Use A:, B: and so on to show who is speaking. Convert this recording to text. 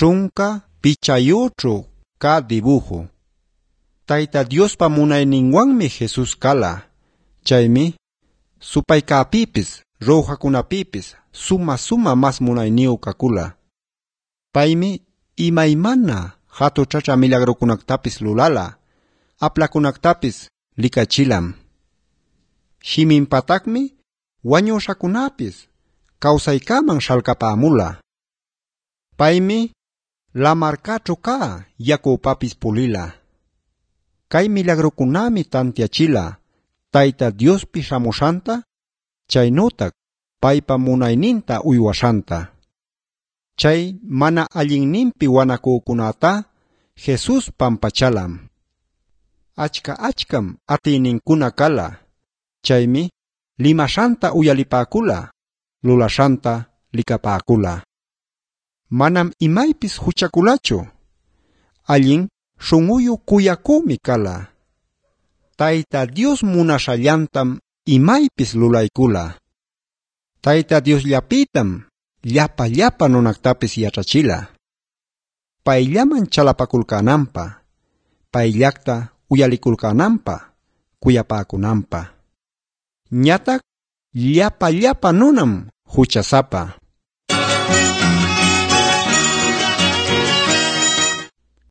A: chunka pichayuchu ka dibujo. Tayta Diospa munayninwanmi Jesus kala. Chaymi supaykapipis rojakunapipis suma mas munayniyu kakula. Paymi imaymana hatu chacha milagrokunaktapis lulala, aplakunaktapis likachilam. Shiminpatakmi wañushakunapis kawsaykaman shalkapamula. Paymi lamarkachu ka yakupapis pulila. Kay milagrokunami tantiachila Tayta Diospi shamushanta, chaynutak paypa munayninta uywashanta. Chay mana allinninpi wanakukunata Jesus pampachalam. Achkam atiyninkuna kala. Chaymi limashanta uyalipakula, lulashanta likapakula. Manam imaypis huchakulachu. Allin shunguyu kuyakumi kala. Tayta Dios munashallantam imaypis lulaykula. Tayta Dios llapitam llapa nunaktapis yachachila. Payllaman chalapakulkanampa, payllakta uyalikulkanampa, kuyapakunampa. Ñatak llapa nunam huchasapa.